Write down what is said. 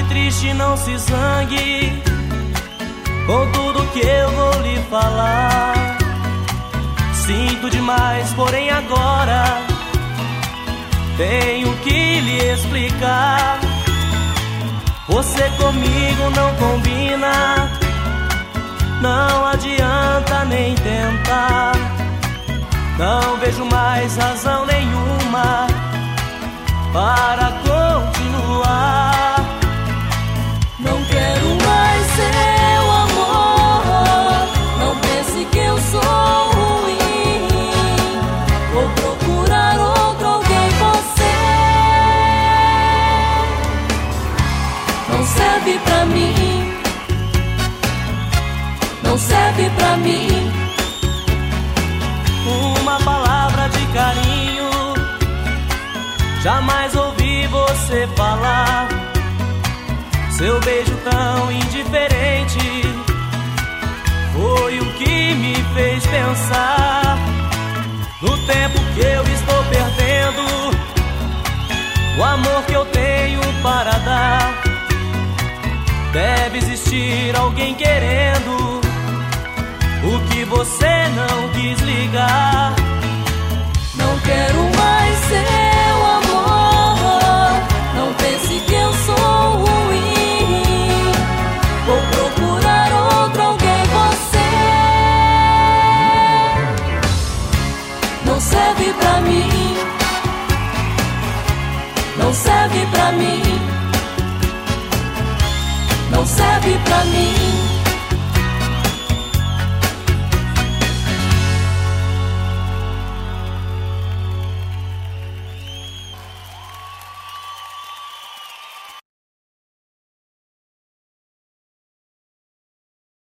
triste, não se zangue com tudo que eu vou lhe falar. Sinto demais, porém agora tenho que lhe explicar. Você comigo não combina, não adianta nem tentar. Não vejo mais razão nenhuma para continuar. Não quero mais seu amor, não pense que eu sou ruim. Vou procurar outro alguém, você não serve pra mim, não serve pra mim. Uma palavra de carinho jamais ouvi você falar. Seu beijo tão indiferente foi o que me fez pensar no tempo que eu estou perdendo, o amor que eu tenho para dar. Deve existir alguém querendo o que você não quis ligar. Não quero mais seu amor, não pense que eu sou ruim. Vou procurar outro alguém, você não serve pra mim, não serve pra mim, não serve pra mim.